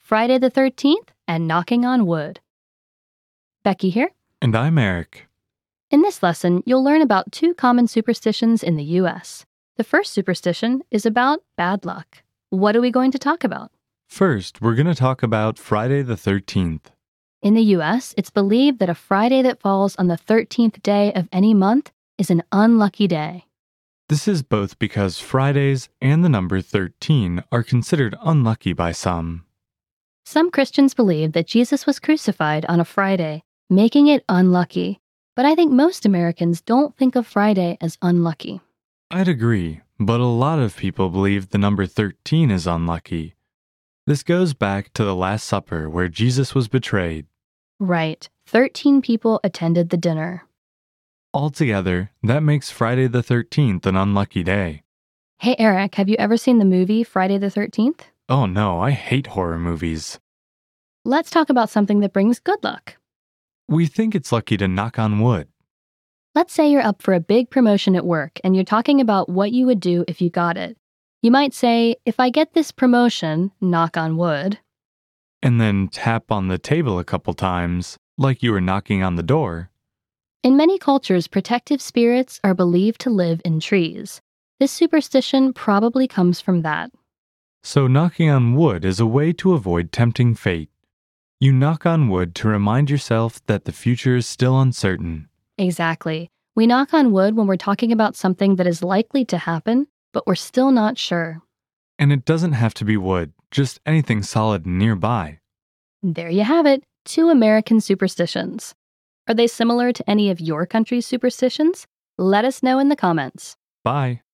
Friday the 13th and knocking on wood. Becky here. And I'm Eric. In this lesson, you'll learn about two common superstitions in the U.S. The first superstition is about bad luck. What are we going to talk about? First, we're going to talk about Friday the 13th. In the U.S., it's believed that a Friday that falls on the 13th day of any month is an unlucky day. This is both because Fridays and the number 13 are considered unlucky by some. Some Christians believe that Jesus was crucified on a Friday, making it unlucky. But I think most Americans don't think of Friday as unlucky. I'd agree, but a lot of people believe the number 13 is unlucky. This goes back to the Last Supper where Jesus was betrayed. Right. 13 people attended the dinner. Altogether, that makes Friday the 13th an unlucky day. Hey, Eric, have you ever seen the movie Friday the 13th? Oh no, I hate horror movies. Let's talk about something that brings good luck. We think it's lucky to knock on wood. Let's say you're up for a big promotion at work and you're talking about what you would do if you got it. You might say, if I get this promotion, knock on wood. And then tap on the table a couple times, like you were knocking on the door. In many cultures, protective spirits are believed to live in trees. This superstition probably comes from that. So knocking on wood is a way to avoid tempting fate. You knock on wood to remind yourself that the future is still uncertain. Exactly. We knock on wood when we're talking about something that is likely to happen, but we're still not sure. And it doesn't have to be wood, just anything solid nearby. There you have it, two American superstitions. Are they similar to any of your country's superstitions? Let us know in the comments. Bye.